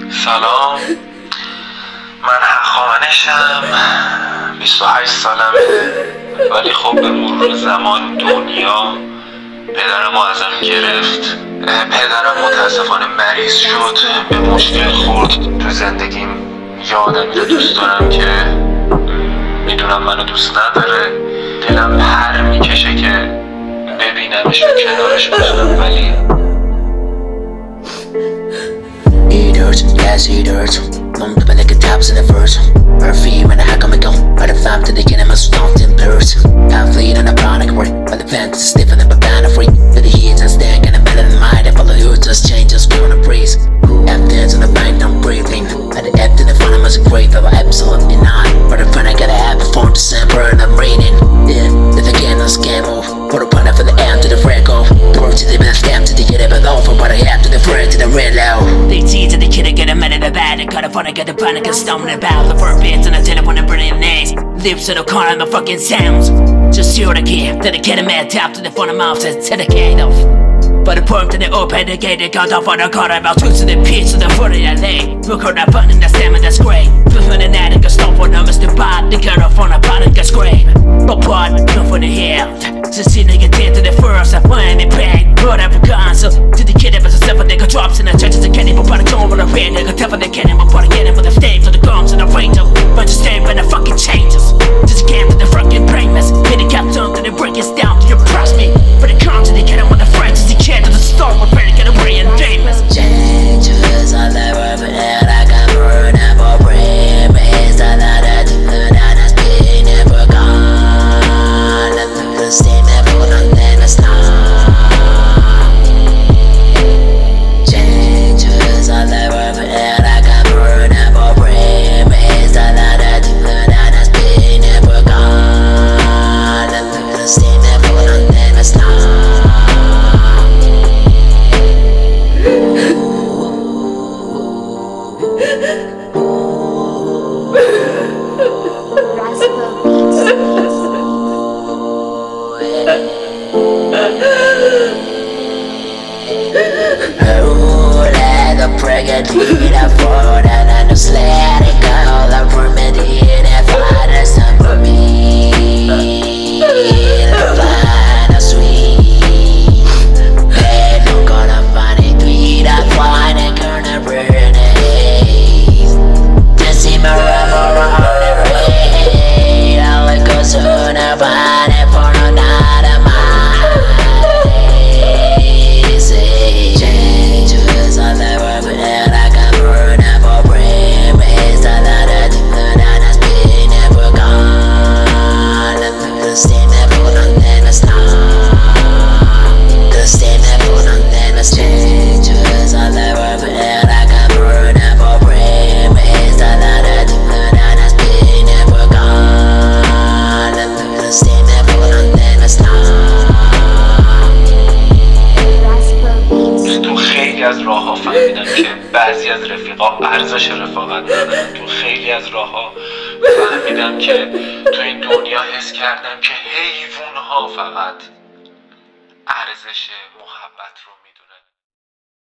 سلام، من حقانشم 28 سالمه، ولی خب به مرور زمان دنیا پدرم رو ازم گرفت. پدرم متاسفانه مریض شد، به مشکل خورد تو زندگیم. یادم رو دوست دارم که میدونم منو دوست نداره، دلم پر میکشه که ببینمش و کنارش باشم، ولی Eaters, gas eaters. Mom to like a taps in the first. Her feet when I hack on my gun. By the fam to the get him a stomped in birds. Half lead on a product word. By the fence is stiff and the banana free. To the heat and stank and the middle of the mind. If all the hoods just changes, we wanna breeze. F-dance in the bank, I'm breathing. At the F in the front, I'm as a grave of absolutely not. But the front I gotta have before December and I'm reading. Yeah, if again, no scam off. Put a punter for the M to the Franco. The work to the best scam to the get it, but over what I have to the friend to the red low. They tease and the kid get a minute of bad. Got a fun, I get the panic and stumbling about the fur bits and I tell it when I'm burning names. Lips to the car and the fucking sounds. Just hear the key, then the kid a mad tap to the front of mouth to the gate off. But the point to the open the gate, it got off on the car about two to the pitch to the foot of the lane. Look at that button, that's them and that's great. Flipping an attic, a stop for them, Mr. Bad. The girl off on a panic, that's great. But what, not for the health. Just see nigga dead to the first, I find me pain. Whatever cancel. To the kid, it was a seven nigga drops in the churches and candy, but by the tone with a red nigga, tougher than candy, but by the getting with the flames of the gums and the range of. But just stay when the fucking changes. Just can't put the fucking brain mess. Hit the cap something and break us down to your press me. But the count to the get him with the friends, as he can't to the start, we're ready to get away and famous. Changes all over, but then I got burned up for brain. Is that I do that has been never gone. And the same never done, then it's not. Changes all over, but then I got burned up for brain. Is that I do that has been never gone. And the same never done, then it's not. The pregadina for that and just let it go. The permitted if I just for me. Find a sweet. Hey, don't gonna find it tweet. I find it gonna burn it. Just see my rubber on the rain. I'll let go soon about it for another mind. Changes all over. از راه ها فهمیدم که بعضی از رفیقا ارزش رفاقت ندارن. تو خیلی از راه ها فهمیدم که تو این دنیا حس کردم که حیوان ها فقط ارزش محبت رو